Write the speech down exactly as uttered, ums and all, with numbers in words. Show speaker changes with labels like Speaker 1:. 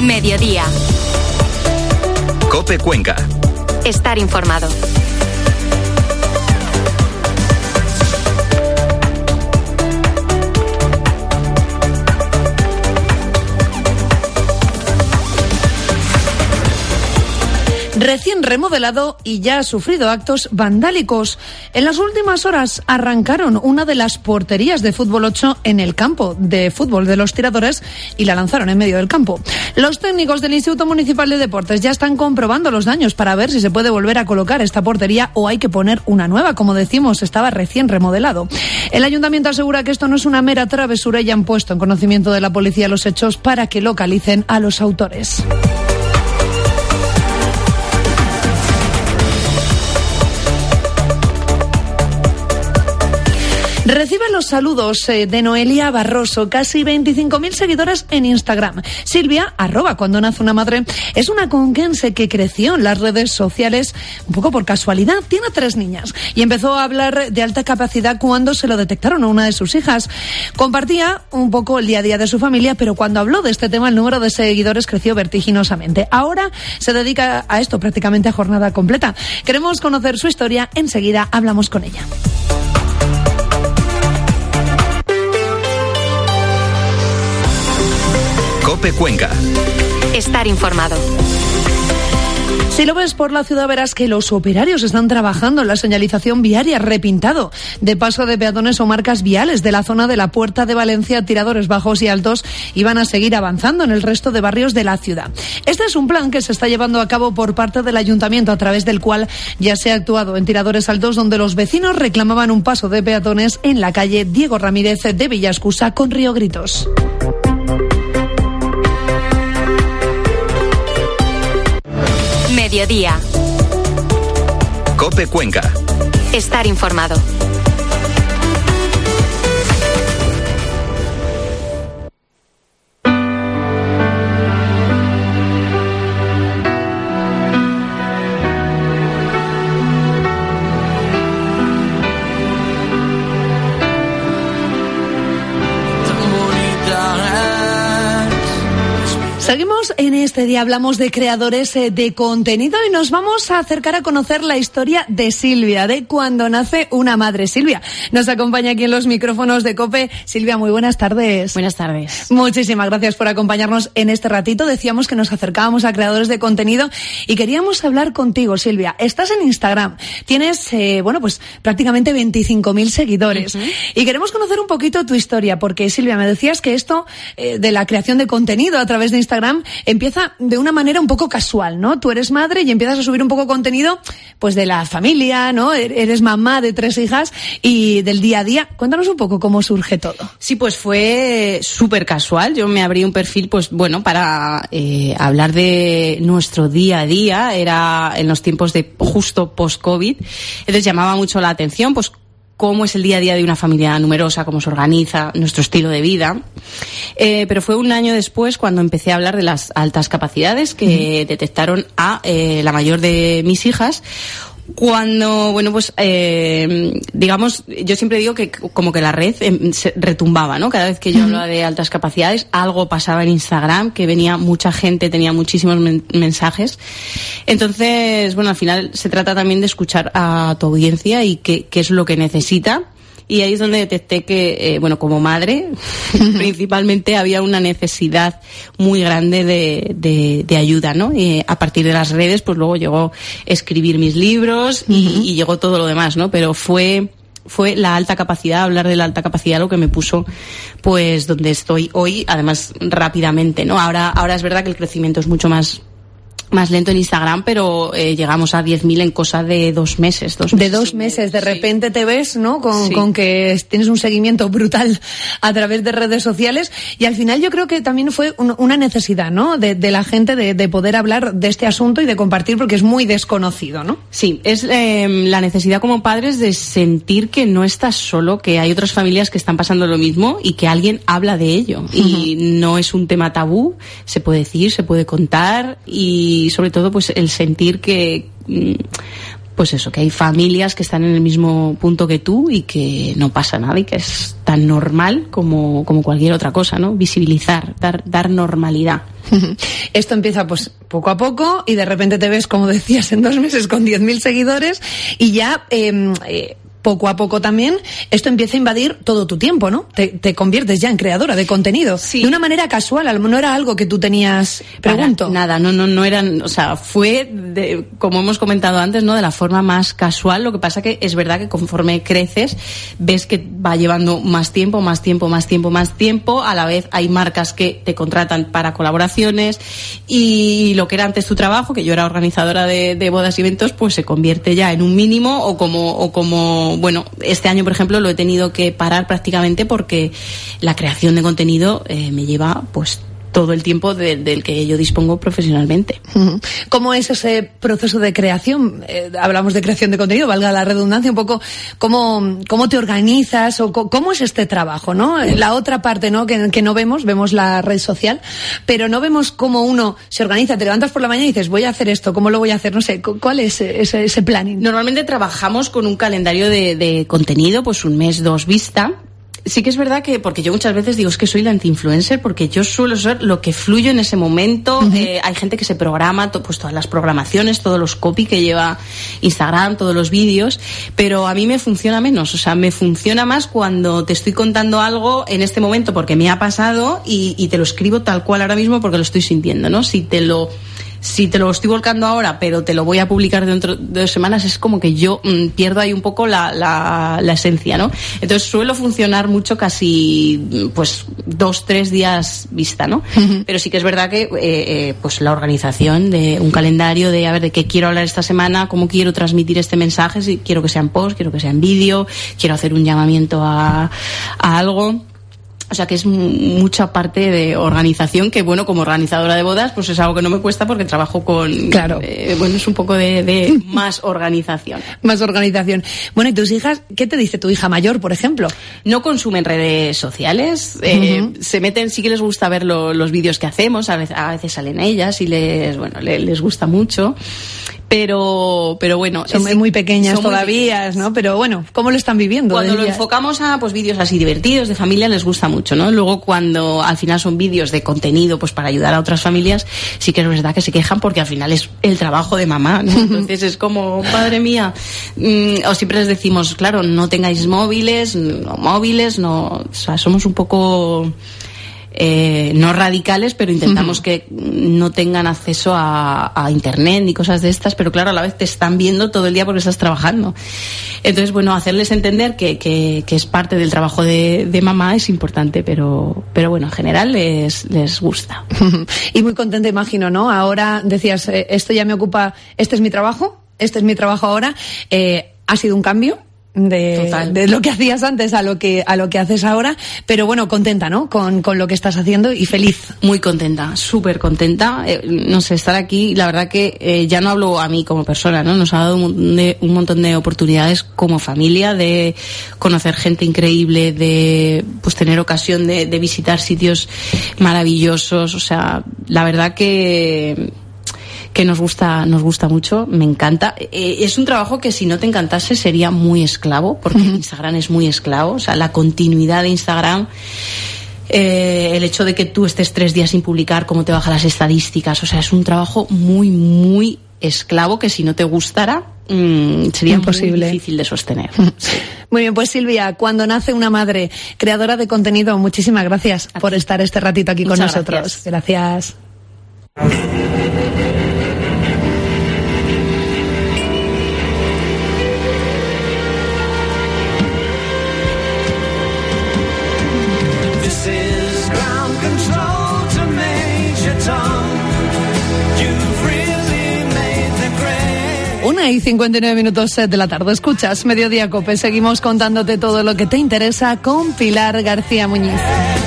Speaker 1: Mediodía.
Speaker 2: COPE Cuenca.
Speaker 1: Estar informado.
Speaker 3: Recién remodelado y ya ha sufrido actos vandálicos. En las últimas horas arrancaron una de las porterías de fútbol ocho en el campo de fútbol de los Tiradores y la lanzaron en medio del campo. Los técnicos del Instituto Municipal de Deportes ya están comprobando los daños para ver si se puede volver a colocar esta portería o hay que poner una nueva. Como decimos, estaba recién remodelado. El ayuntamiento asegura que esto no es una mera travesura y han puesto en conocimiento de la policía los hechos para que localicen a los autores. Recibe los saludos eh, de Noelia Barroso, casi veinticinco mil seguidores en Instagram. Silvia, arroba cuando nace una madre, es una conquense que creció en las redes sociales un poco por casualidad. Tiene tres niñas y empezó a hablar de alta capacidad cuando se lo detectaron a una de sus hijas. Compartía un poco el día a día de su familia, pero cuando habló de este tema el número de seguidores creció vertiginosamente. Ahora se dedica a esto prácticamente a jornada completa. Queremos conocer su historia, enseguida hablamos con ella.
Speaker 2: COPE Cuenca.
Speaker 1: Estar informado.
Speaker 3: Si lo ves por la ciudad verás que los operarios están trabajando en la señalización viaria, repintado de paso de peatones o marcas viales de la zona de la Puerta de Valencia, Tiradores Bajos y Altos, y van a seguir avanzando en el resto de barrios de la ciudad. Este es un plan que se está llevando a cabo por parte del ayuntamiento, a través del cual ya se ha actuado en Tiradores Altos, donde los vecinos reclamaban un paso de peatones en la calle Diego Ramírez de Villascusa con Río Gritos.
Speaker 1: Mediodía.
Speaker 2: COPE Cuenca.
Speaker 1: Estar informado.
Speaker 3: Seguimos en este día, hablamos de creadores de contenido y nos vamos a acercar a conocer la historia de Silvia, de cuando nace una madre. Silvia nos acompaña aquí en los micrófonos de COPE. Silvia, muy buenas tardes.
Speaker 4: Buenas tardes.
Speaker 3: Muchísimas gracias por acompañarnos en este ratito. Decíamos que nos acercábamos a creadores de contenido y queríamos hablar contigo, Silvia. Estás en Instagram, tienes, eh, bueno, pues prácticamente veinticinco mil seguidores. Uh-huh. Y queremos conocer un poquito tu historia, porque Silvia, me decías que esto eh, de la creación de contenido a través de Instagram empieza de una manera un poco casual, ¿no? Tú eres madre y empiezas a subir un poco contenido, pues de la familia, ¿no? Eres mamá de tres hijas y del día a día. Cuéntanos un poco cómo surge todo.
Speaker 4: Sí, pues fue súper casual. Yo me abrí un perfil, pues bueno, para eh, hablar de nuestro día a día. Era en los tiempos de justo post-COVID. Entonces llamaba mucho la atención, pues cómo es el día a día de una familia numerosa, cómo se organiza, nuestro estilo de vida. Eh, pero fue un año después cuando empecé a hablar de las altas capacidades que uh-huh. detectaron a eh, la mayor de mis hijas. Cuando, bueno, pues, eh, digamos, yo siempre digo que como que la red eh, se retumbaba, ¿no? Cada vez que yo uh-huh. hablaba de altas capacidades, algo pasaba en Instagram, que venía mucha gente, tenía muchísimos men- mensajes. Entonces, bueno, al final se trata también de escuchar a tu audiencia y qué, qué es lo que necesita. Y ahí es donde detecté que, eh, bueno, como madre, principalmente había una necesidad muy grande de, de, de ayuda, ¿no? Y a partir de las redes, pues luego llegó escribir mis libros y, uh-huh. y llegó todo lo demás, ¿no? Pero fue, fue la alta capacidad, hablar de la alta capacidad lo que me puso, pues, donde estoy hoy, además, rápidamente, ¿no? Ahora, ahora es verdad que el crecimiento es mucho más, más lento en Instagram, pero eh, llegamos a diez mil en cosa de dos meses. Dos
Speaker 3: de dos meses, de repente sí. te ves, ¿no? Con, sí. con que tienes un seguimiento brutal a través de redes sociales y al final yo creo que también fue un, una necesidad, ¿no? De, de la gente de, de poder hablar de este asunto y de compartir porque es muy desconocido, ¿no?
Speaker 4: Sí, es eh, la necesidad como padres de sentir que no estás solo, que hay otras familias que están pasando lo mismo y que alguien habla de ello. Uh-huh. Y no es un tema tabú, se puede decir, se puede contar y sobre todo pues el sentir que pues eso, que hay familias que están en el mismo punto que tú y que no pasa nada y que es tan normal como, como cualquier otra cosa, ¿no? Visibilizar, dar, dar normalidad.
Speaker 3: Esto empieza pues poco a poco y de repente te ves, como decías, en dos meses con diez mil seguidores y ya... Eh, eh, poco a poco también esto empieza a invadir todo tu tiempo, ¿no? Te, te conviertes ya en creadora de contenido. Sí. De una manera casual, no era algo que tú tenías, pregunto.
Speaker 4: Para nada, no, no, no eran, o sea, fue de, como hemos comentado antes, ¿no? De la forma más casual. Lo que pasa que es verdad que conforme creces, ves que va llevando más tiempo, más tiempo, más tiempo, más tiempo. A la vez hay marcas que te contratan para colaboraciones y lo que era antes tu trabajo, que yo era organizadora de, de bodas y eventos, pues se convierte ya en un mínimo o como, o como bueno, este año, por ejemplo, lo he tenido que parar prácticamente porque la creación de contenido eh, me lleva, pues, todo el tiempo de, del que yo dispongo profesionalmente.
Speaker 3: ¿Cómo es ese proceso de creación? Eh, hablamos de creación de contenido, valga la redundancia, un poco cómo, cómo te organizas o cómo es este trabajo, ¿no? La otra parte, ¿no? Que, que no vemos, vemos la red social, pero no vemos cómo uno se organiza. Te levantas por la mañana y dices, voy a hacer esto, ¿cómo lo voy a hacer? No sé, ¿cuál es ese, ese planning?
Speaker 4: Normalmente trabajamos con un calendario de, de contenido, pues un mes, dos vista. Sí que es verdad que, porque yo muchas veces digo, es que soy la anti-influencer, porque yo suelo ser lo que fluyo en ese momento. Uh-huh. Eh, hay gente que se programa, to, pues todas las programaciones, todos los copy que lleva Instagram, todos los vídeos, pero a mí me funciona menos, o sea, me funciona más cuando te estoy contando algo en este momento porque me ha pasado y, y te lo escribo tal cual ahora mismo porque lo estoy sintiendo, ¿no? Si te lo... Si te lo estoy volcando ahora, pero te lo voy a publicar dentro de dos semanas, es como que yo mmm, pierdo ahí un poco la, la, la esencia, ¿no? Entonces suelo funcionar mucho casi, pues, dos, tres días vista, ¿no? Uh-huh. Pero sí que es verdad que, eh, eh, pues, la organización de un calendario de, a ver, de qué quiero hablar esta semana, cómo quiero transmitir este mensaje, si quiero que sea en post, quiero que sea en vídeo, quiero hacer un llamamiento a, a algo. O sea que es mucha parte de organización que, bueno, como organizadora de bodas, pues es algo que no me cuesta porque trabajo con...
Speaker 3: Claro.
Speaker 4: Eh, bueno, es un poco de, de más organización.
Speaker 3: Más organización. Bueno, ¿y tus hijas? ¿Qué te dice tu hija mayor, por ejemplo?
Speaker 4: No consumen redes sociales. Eh, uh-huh. Se meten, sí que les gusta ver lo, los vídeos que hacemos. A veces, a veces salen ellas y les, bueno, les, les gusta mucho. Pero, pero bueno.
Speaker 3: Son es, muy pequeñas todavía, muy pequeñas, ¿no? Pero bueno, ¿cómo lo están viviendo?
Speaker 4: Cuando lo enfocamos a, pues, vídeos así divertidos, de familia, les gusta mucho, ¿no? Luego, cuando al final son vídeos de contenido, pues, para ayudar a otras familias, sí que es verdad que se quejan porque al final es el trabajo de mamá, ¿no? Entonces es como, madre mía. Mm, o siempre les decimos, claro, no tengáis móviles, no móviles, no, o sea, somos un poco... Eh, no radicales, pero intentamos uh-huh. que no tengan acceso a, a internet ni cosas de estas, pero claro, a la vez te están viendo todo el día porque estás trabajando. Entonces, bueno, hacerles entender que, que, que es parte del trabajo de, de mamá es importante, pero, pero bueno, en general les, les gusta.
Speaker 3: Y muy contenta, imagino, ¿no? Ahora decías, eh, esto ya me ocupa, este es mi trabajo, este es mi trabajo ahora. Eh, ¿ha sido un cambio? De, de lo que hacías antes a lo que a lo que haces ahora, pero bueno, contenta, ¿no? Con, con lo que estás haciendo y feliz.
Speaker 4: Muy contenta, súper contenta. Eh, no sé, estar aquí, la verdad que eh, ya no hablo a mí como persona, ¿no? Nos ha dado un, de, un montón de oportunidades como familia, de conocer gente increíble, de pues tener ocasión de, de visitar sitios maravillosos. O sea, la verdad que que nos gusta, nos gusta mucho, me encanta. Eh, es un trabajo que si no te encantase sería muy esclavo, porque uh-huh. Instagram es muy esclavo, o sea, la continuidad de Instagram, eh, el hecho de que tú estés tres días sin publicar, cómo te bajan las estadísticas, o sea, es un trabajo muy, muy esclavo que si no te gustara, mmm, sería imposible, muy difícil de sostener. Sí.
Speaker 3: Muy bien, pues Silvia, cuando nace una madre creadora de contenido, muchísimas gracias por estar este ratito aquí con
Speaker 4: Muchas
Speaker 3: nosotros.
Speaker 4: Gracias.
Speaker 3: Gracias. Una y cincuenta y nueve minutos de la tarde. Escuchas Mediodía Cope. Seguimos contándote todo lo que te interesa con Pilar García Muñiz.